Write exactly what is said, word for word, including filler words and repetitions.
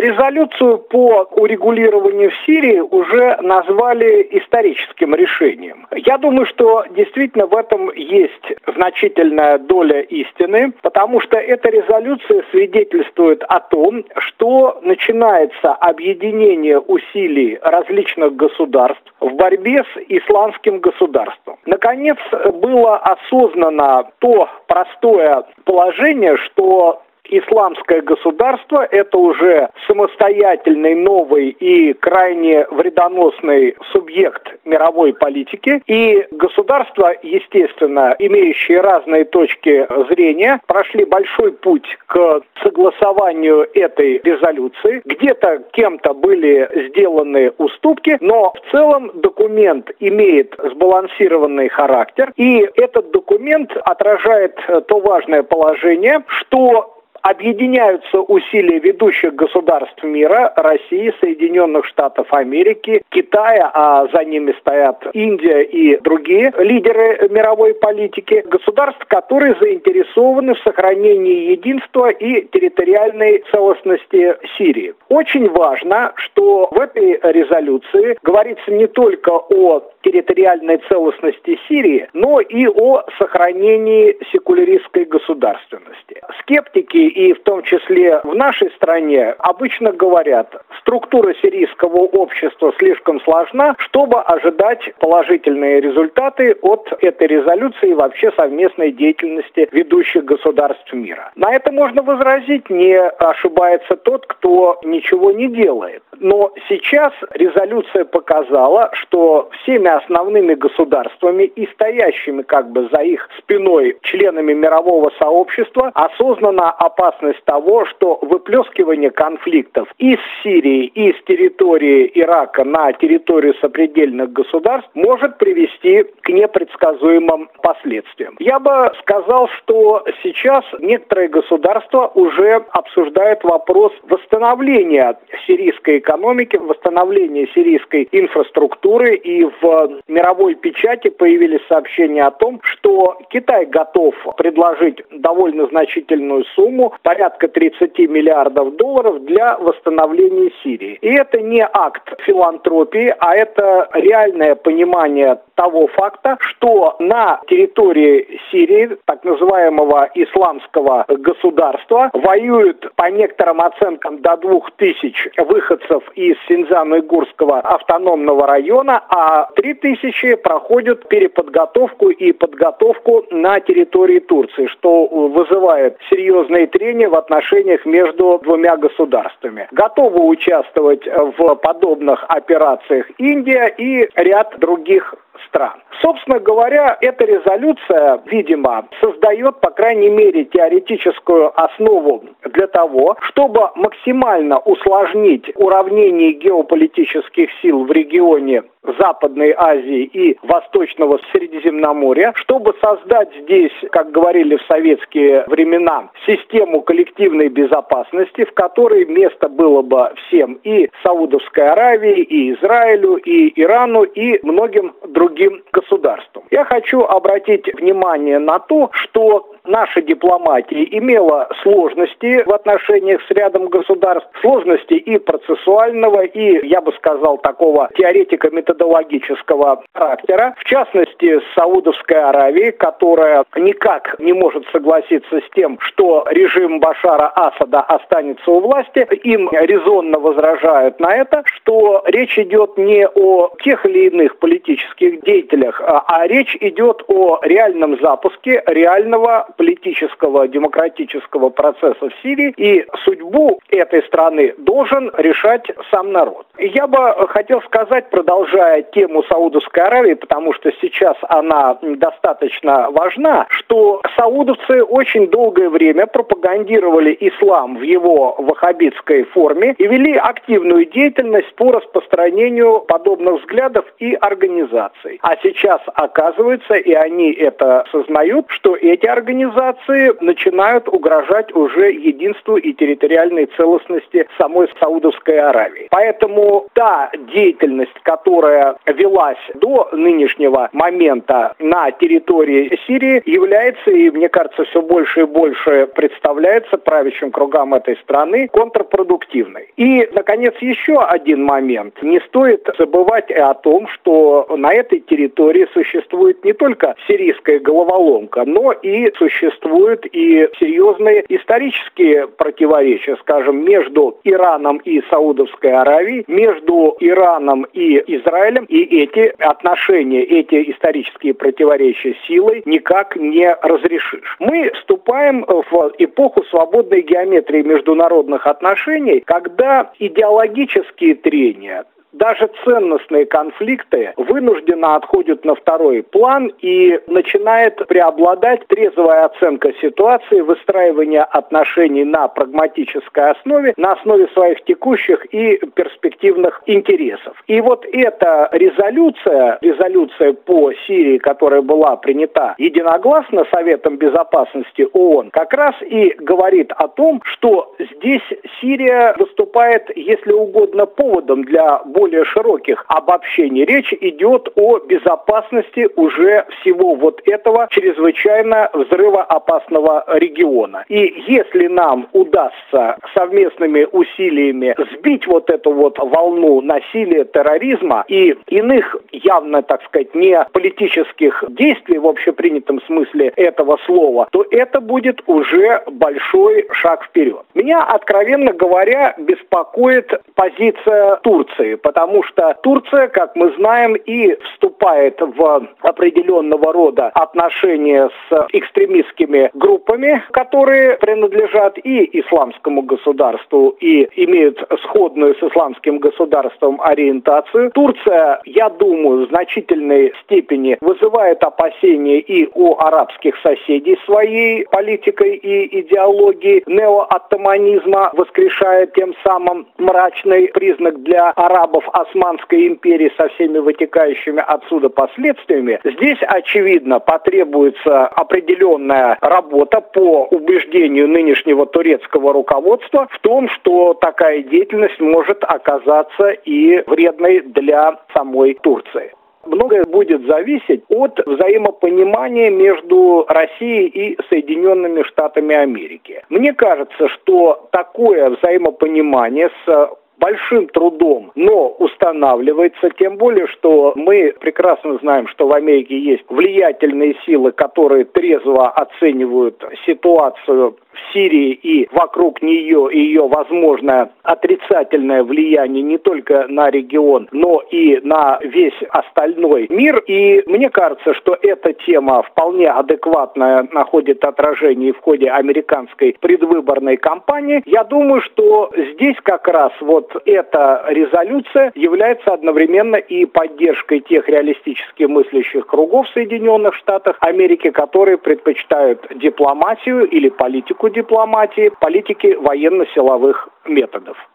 Резолюцию по урегулированию в Сирии уже назвали историческим решением. Я думаю, что действительно в этом есть значительная доля истины, потому что эта резолюция свидетельствует о том, что начинается объединение усилий различных государств в борьбе с исламским государством. Наконец, было осознано то простое положение, что исламское государство – это уже самостоятельный, новый и крайне вредоносный субъект мировой политики. И государства, естественно, имеющие разные точки зрения, прошли большой путь к согласованию этой резолюции. Где-то кем-то были сделаны уступки, но в целом документ имеет сбалансированный характер. И этот документ отражает то важное положение, что объединяются усилия ведущих государств мира, России, Соединенных Штатов Америки, Китая, а за ними стоят Индия и другие лидеры мировой политики, государств, которые заинтересованы в сохранении единства и территориальной целостности Сирии. Очень важно, что в этой резолюции говорится не только о территориальной целостности Сирии, но и о сохранении секуляристской государственности. Скептики, и в том числе в нашей стране, обычно говорят, структура сирийского общества слишком сложна, чтобы ожидать положительные результаты от этой резолюции и вообще совместной деятельности ведущих государств мира. На это можно возразить, не ошибается тот, кто ничего не делает. Но сейчас резолюция показала, что всеми основными государствами и стоящими как бы за их спиной членами мирового сообщества осознана опасность того, что выплескивание конфликтов из Сирии, из территории Ирака на территорию сопредельных государств может привести к непредсказуемым последствиям. Я бы сказал, что сейчас некоторые государства уже обсуждают вопрос восстановления сирийской экономики, восстановления сирийской инфраструктуры, и в мировой печати появились сообщения о том, что Китай готов предложить довольно значительную сумму, порядка тридцать миллиардов долларов для восстановления Сирии. И это не акт филантропии, а это реальное понимание того факта, что на территории Сирии, так называемого исламского государства, воюют по некоторым оценкам до двух тысяч выходцев из Синьцзян-Уйгурского автономного района, а три тысячи проходят переподготовку и подготовку на территории Турции, что вызывает серьезные трения в отношениях между двумя государствами. Готовы участвовать в подобных операциях Индия и ряд других стран. Собственно говоря, эта резолюция, видимо, создает, по крайней мере, теоретическую основу для того, чтобы максимально усложнить уравнение геополитических сил в регионе Западной Азии и Восточного Средиземноморья, чтобы создать здесь, как говорили в советские времена, систему коллективной безопасности, в которой место было бы всем: и Саудовской Аравии, и Израилю, и Ирану, и многим другим государствам. Я хочу обратить внимание на то, что наша дипломатия имела сложности в отношениях с рядом государств, сложности и процессуального, и, я бы сказал, такого теоретико-методологического характера, в частности, с Саудовской Аравией, которая никак не может согласиться с тем, что режим Башара Асада останется у власти. Им резонно возражают на это, что речь идет не о тех или иных политических деятелях, а, а речь идет о реальном запуске реального политического демократического процесса в Сирии, и судьбу этой страны должен решать сам народ. Я бы хотел сказать, продолжая тему Саудовской Аравии, потому что сейчас она достаточно важна, что саудовцы очень долгое время пропагандировали ислам в его ваххабитской форме и вели активную деятельность по распространению подобных взглядов и организаций. А сейчас оказывается, и они это сознают, что эти организации организации начинают угрожать уже единству и территориальной целостности самой Саудовской Аравии. Поэтому та деятельность, которая велась до нынешнего момента на территории Сирии, является, и мне кажется, все больше и больше представляется правящим кругам этой страны контрпродуктивной. И, наконец, еще один момент. Не стоит забывать и о том, что на этой территории существует не только сирийская головоломка, но и существуют и серьезные исторические противоречия, скажем, между Ираном и Саудовской Аравией, между Ираном и Израилем, и эти отношения, эти исторические противоречия силой никак не разрешишь. Мы вступаем в эпоху свободной геометрии международных отношений, когда идеологические трения, даже ценностные конфликты вынужденно отходят на второй план, и начинает преобладать трезвая оценка ситуации, выстраивание отношений на прагматической основе, на основе своих текущих и перспективных интересов. И вот эта резолюция, резолюция по Сирии, которая была принята единогласно Советом Безопасности ООН, как раз и говорит о том, что здесь Сирия выступает, если угодно, поводом для более более широких обобщений. Речь идет о безопасности уже всего вот этого чрезвычайно взрывоопасного региона. И если нам удастся совместными усилиями сбить вот эту вот волну насилия, терроризма и иных явно, так сказать, не политических действий в общепринятом смысле этого слова, то это будет уже большой шаг вперед. Меня, откровенно говоря, беспокоит позиция Турции, потому что Турция, как мы знаем, и вступает в определенного рода отношения с экстремистскими группами, которые принадлежат и исламскому государству, и имеют сходную с исламским государством ориентацию. Турция, я думаю, в значительной степени вызывает опасения и у арабских соседей своей политикой и идеологией неооттоманизма, воскрешая тем самым мрачный признак для арабов Османской империи со всеми вытекающими отсюда последствиями. Здесь, очевидно, потребуется определенная работа по убеждению нынешнего турецкого руководства в том, что такая деятельность может оказаться и вредной для самой Турции. Многое будет зависеть от взаимопонимания между Россией и Соединенными Штатами Америки. Мне кажется, что такое взаимопонимание с большим трудом, но устанавливается, тем более, что мы прекрасно знаем, что в Америке есть влиятельные силы, которые трезво оценивают ситуацию в Сирии и вокруг нее, и ее возможное отрицательное влияние не только на регион, но и на весь остальной мир. И мне кажется, что эта тема вполне адекватно находит отражение в ходе американской предвыборной кампании. Я думаю, что здесь как раз вот эта резолюция является одновременно и поддержкой тех реалистически мыслящих кругов в Соединенных Штатах Америки, которые предпочитают дипломатию или политику дипломатии, политики военно-силовых методов.